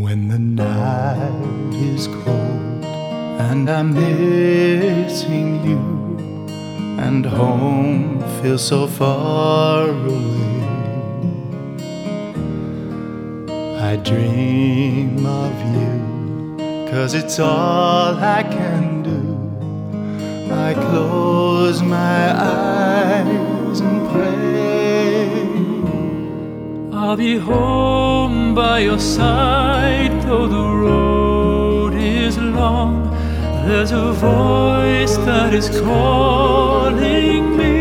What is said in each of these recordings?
When the night is cold and I'm missing you, and home feels so far away, I dream of you, 'cause it's all I can do. I close my eyes and pray. I'll be home by your side, though the road is long. There's a voice that is calling me,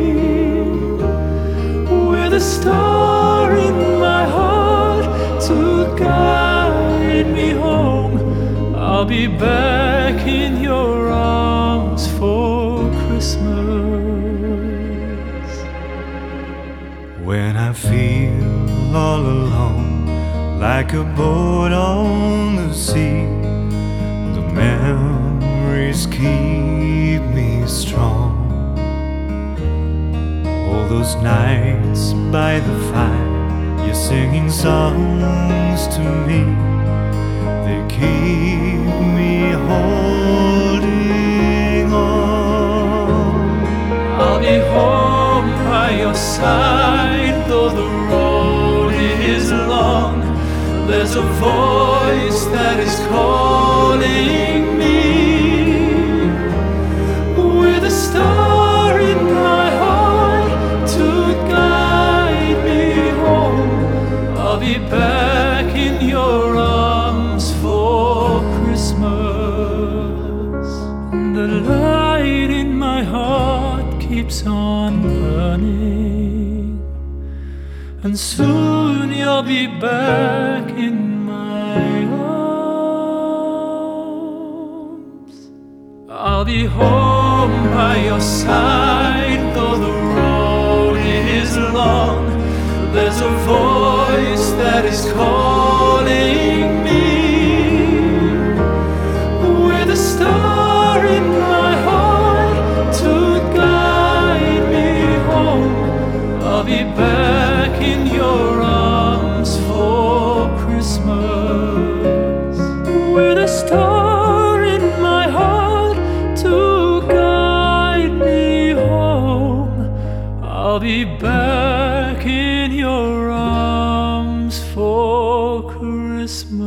with a star in my heart to guide me home. I'll be back in your arms for Christmas. When I feel all alone, like a boat on the sea, the memories keep me strong. All those nights by the fire, you're singing songs to me. They keep me holding on. I'll be home by your side, though the road is long. There's a voice that is calling me, with a star in my heart to guide me home. I'll be back in your arms for Christmas. The light in my heart keeps on burning, and soon you'll be back in my arms. I'll be home by your side, though the road is long. There's a voice that is calling me, with a star in my heart to guide me home. I'll be back in your arms for Christmas, with a star in my heart to guide me home. I'll be back in your arms for Christmas.